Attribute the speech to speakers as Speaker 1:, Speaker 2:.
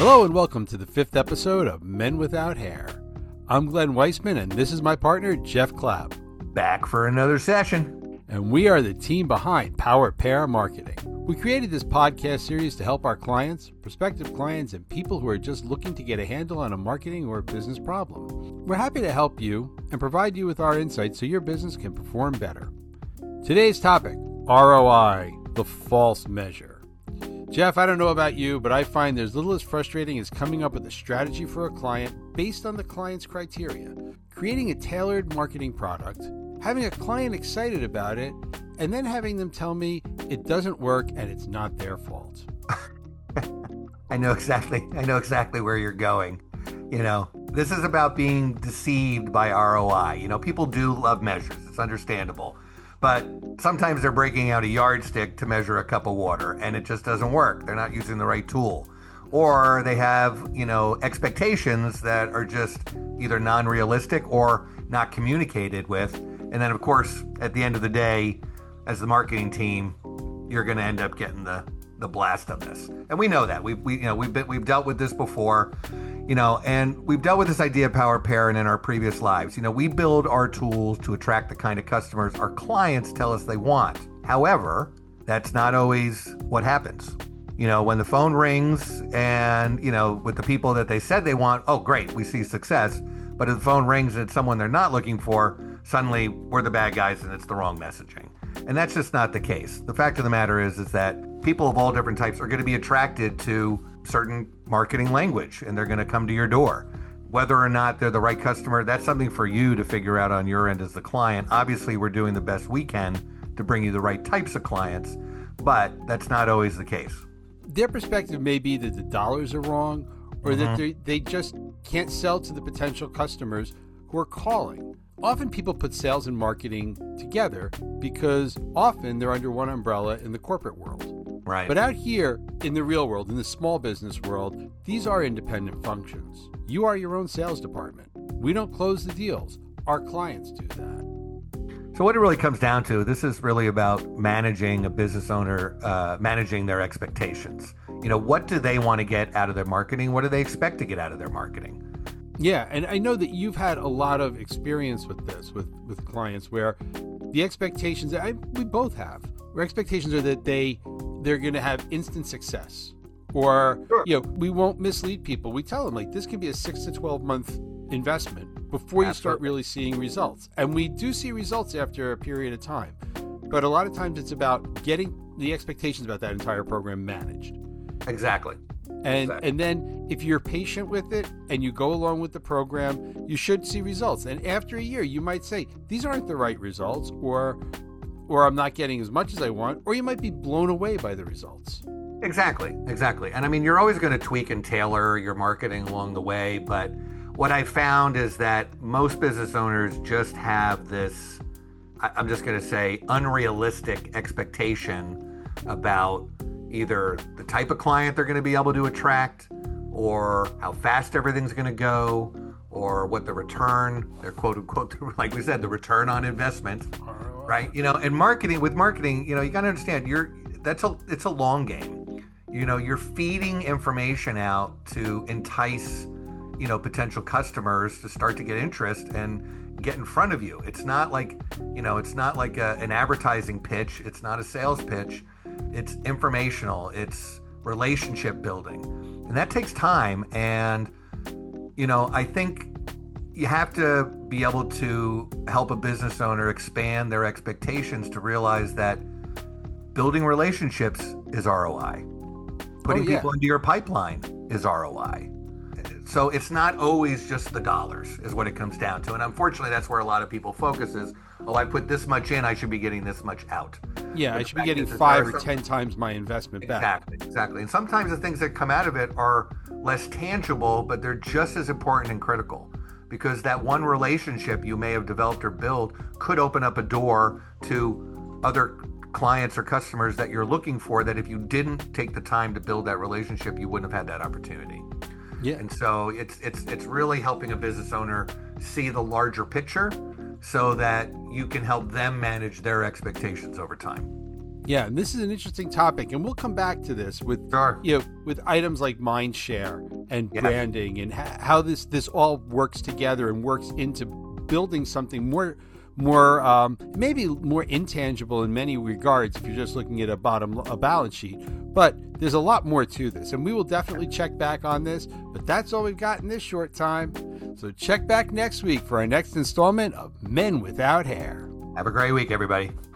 Speaker 1: Hello and welcome to the 5th episode of Men Without Hair. I'm Glenn Weissman and this is my partner, Jeff Clapp.
Speaker 2: Back for another session.
Speaker 1: And we are the team behind Power Pair Marketing. We created this podcast series to help our clients, prospective clients, and people who are just looking to get a handle on a marketing or business problem. We're happy to help you and provide you with our insights so your business can perform better. Today's topic, ROI, the false measure. Jeff, I don't know about you, but I find there's little as frustrating as coming up with a strategy for a client based on the client's criteria, creating a tailored marketing product, having a client excited about it, and then having them tell me it doesn't work and it's not their fault.
Speaker 2: I know exactly where you're going. This is about being deceived by ROI. People do love measures. It's understandable. But sometimes they're breaking out a yardstick to measure a cup of water and it just doesn't work. They're not using the right tool. Or they have, expectations that are just either non-realistic or not communicated with. And then, of course, at the end of the day, as the marketing team, you're going to end up getting the blast of this. And we know that. We've dealt with this before. And we've dealt with this idea of Power Pair in our previous lives. We build our tools to attract the kind of customers our clients tell us they want. However, that's not always what happens. When the phone rings and, with the people that they said they want, oh, great, we see success. But if the phone rings and it's someone they're not looking for, suddenly we're the bad guys and it's the wrong messaging. And that's just not the case. The fact of the matter is that people of all different types are going to be attracted to certain marketing language and they're going to come to your door. Whether or not they're the right customer, that's something for you to figure out on your end as the client. Obviously, we're doing the best we can to bring you the right types of clients, but that's not always the case.
Speaker 1: Their perspective may be that the dollars are wrong or that they just can't sell to the potential customers who are calling. Often people put sales and marketing together because often they're under one umbrella in the corporate world.
Speaker 2: Right.
Speaker 1: But out here in the real world, in the small business world, these are independent functions. You are your own sales department. We don't close the deals. Our clients do that.
Speaker 2: So what it really comes down to, this is really about managing a business owner, managing their expectations. What do they want to get out of their marketing? What do they expect to get out of their marketing?
Speaker 1: Yeah, and I know that you've had a lot of experience with this, with clients where the expectations, we both have, where expectations are that they're going to have instant success. Or,
Speaker 2: Sure.
Speaker 1: We won't mislead people. We tell them, this can be a 6 to 12 month investment before you start really seeing results. And we do see results after a period of time. But a lot of times it's about getting the expectations about that entire program managed.
Speaker 2: Exactly.
Speaker 1: And then if you're patient with it and you go along with the program, you should see results. And after a year, you might say, these aren't the right results, or I'm not getting as much as I want, or you might be blown away by the results.
Speaker 2: Exactly. And you're always going to tweak and tailor your marketing along the way. But what I found is that most business owners just have this, I'm just going to say, unrealistic expectation about either the type of client they're going to be able to attract, or how fast everything's going to go, or what the return, their quote unquote, like we said, the return on investment, right? And with marketing, you got to understand it's a long game. You're feeding information out to entice, potential customers to start to get interest and get in front of you. It's not like, an advertising pitch. It's not a sales pitch. It's informational, it's relationship building, and that takes time. And, I think you have to be able to help a business owner expand their expectations to realize that building relationships is ROI. Putting people into your pipeline is ROI. So it's not always just the dollars is what it comes down to. And unfortunately, that's where a lot of people focus is, I put this much in, I should be getting this much out.
Speaker 1: Yeah,
Speaker 2: but
Speaker 1: I should be getting 5 or 10 times my investment back.
Speaker 2: Exactly. And sometimes the things that come out of it are less tangible, but they're just as important and critical, because that one relationship you may have developed or built could open up a door to other clients or customers that you're looking for, that if you didn't take the time to build that relationship, you wouldn't have had that opportunity.
Speaker 1: Yeah.
Speaker 2: And so it's really helping a business owner see the larger picture so that you can help them manage their expectations over time.
Speaker 1: Yeah, and this is an interesting topic, and we'll come back to this with
Speaker 2: Sure.
Speaker 1: with items like mind share and
Speaker 2: Yes.
Speaker 1: branding and how this all works together and works into building something more maybe more intangible in many regards if you're just looking at a balance sheet. But there's a lot more to this, and we will definitely check back on this. But that's all we've got in this short time. So check back next week for our next installment of Men Without Hair.
Speaker 2: Have a great week, everybody.